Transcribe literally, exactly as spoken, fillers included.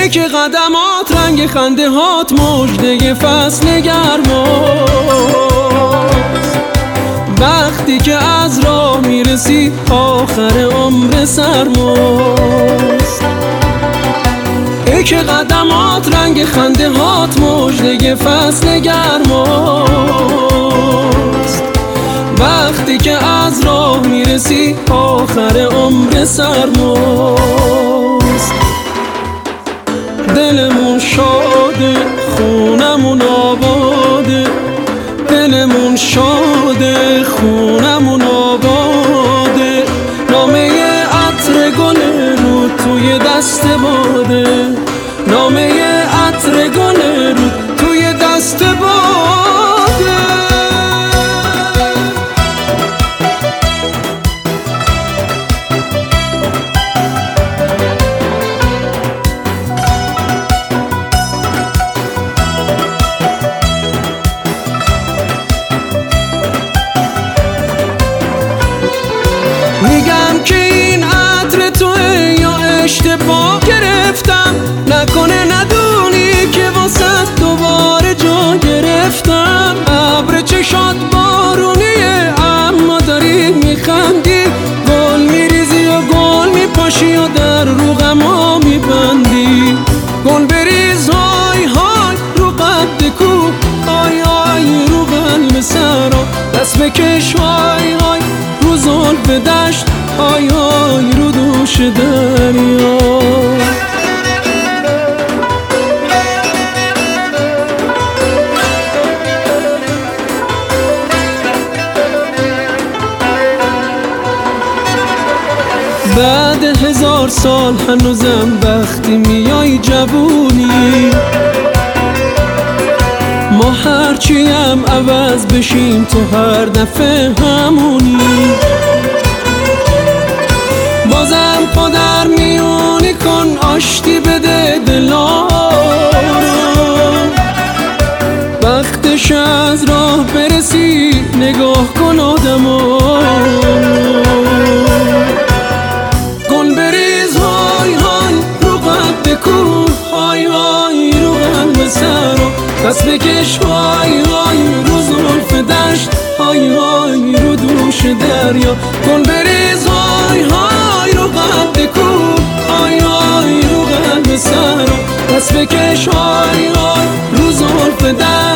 یک قدمات رنگ خنده هات مژده فصل گرماست. وقتی که از راه میرسی آخر عمر سرماست. یک قدمات رنگ خنده هات مژده فصل گرماست. وقتی که از راه میرسی آخر عمر سرماست. دلمون شاده خونمون آباده، دلمون شاده خونمون آباده. نامه عطر گل رو توی دست باده، نامه عطر گل رو توی دست باده. میگم که این عطر توه یا اشتباه گرفتم، نکنه ندونی که واسه دوباره جا گرفتم. ابر چشات بارونیه اما داری میخندی، گل میریزی و گل میپاشی و در رو غما میبندی. گل بریز های های رو قد کوه، های های رو قلب سرا. دست بکش های های رو زلف دشت، های های رو دوش دریا. بعد هزار سال هنوزم وقتی میای جوونی، ما هرچی هم عوض بشیم تو هر دفعه همونی. بازم پادر میونی کن آشتی بده دلا رو. وقتش از راه برسی نگاه کن آدما. گل بریز های های رو قد کوه، های های رو قلب سرا. دست بکش های های رو زلف دشت، های های رو دوش دریا. گل بریز های های رو قد کوه، های های رو قلب سرا. دست بکش های های رو زلف دشت.